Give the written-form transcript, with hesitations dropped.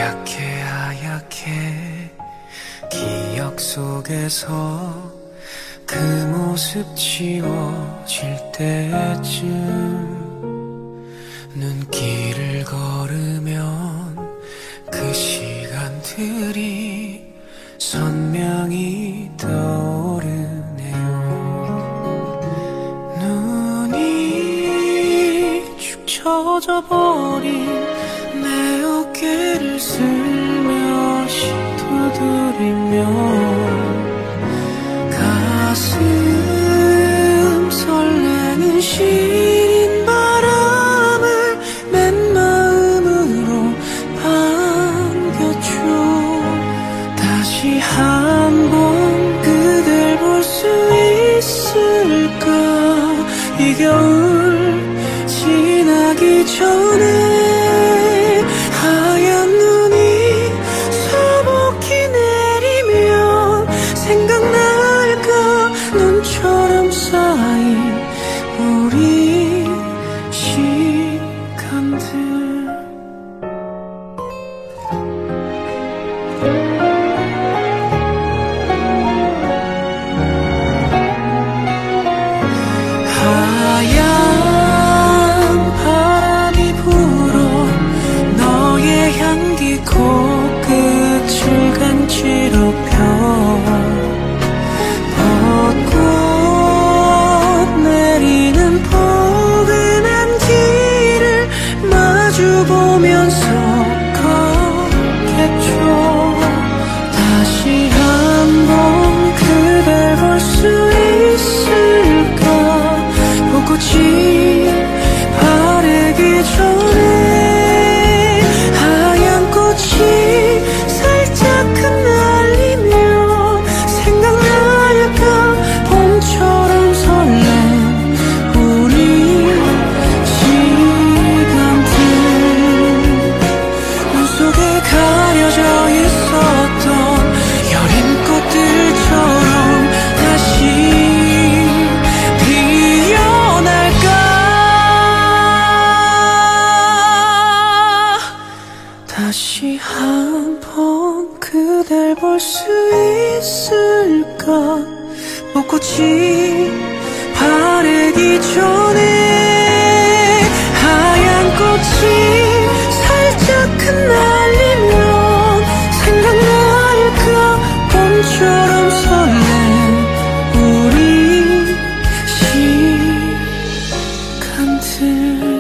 하얗게 하얗게 기억 속에서 그 모습 지워질 때쯤 눈길을 걸으면 그 시간들이 선명히 떠오르네요. 눈이 축 처져버린 내 어깨를 슬며시 두드리며 가슴 설레는 시린 바람을 맨 마음으로 반겨줘. 다시 한번 그댈 볼 수 있을까. 이 겨울 지나기 전에 하얀 눈이 소복히 내리면 생각날까. 눈처럼 쌓인 우리 시간들. 하얀 바람이 불어 너의 향기 코끝을 간지럽혀. 벚꽃 내리는 포근한 길을 마주보면서 걷겠죠. 다시 한번 그댈 볼 수 있을까. 벚꽃이 바래기 전에 하얀 꽃이 살짝 흩날리면 생각날까. 봄처럼 설렌 우리 시간들. 눈 속에 가려져 있었던 여린 꽃들처럼 다시 피어날까. 다시 한번 그댈 볼 수 있을까. 벚꽃이 바래기 전에 하얀 꽃이 살짝 흩날리면 생각날까. 봄처럼 설렌 우리 시간들.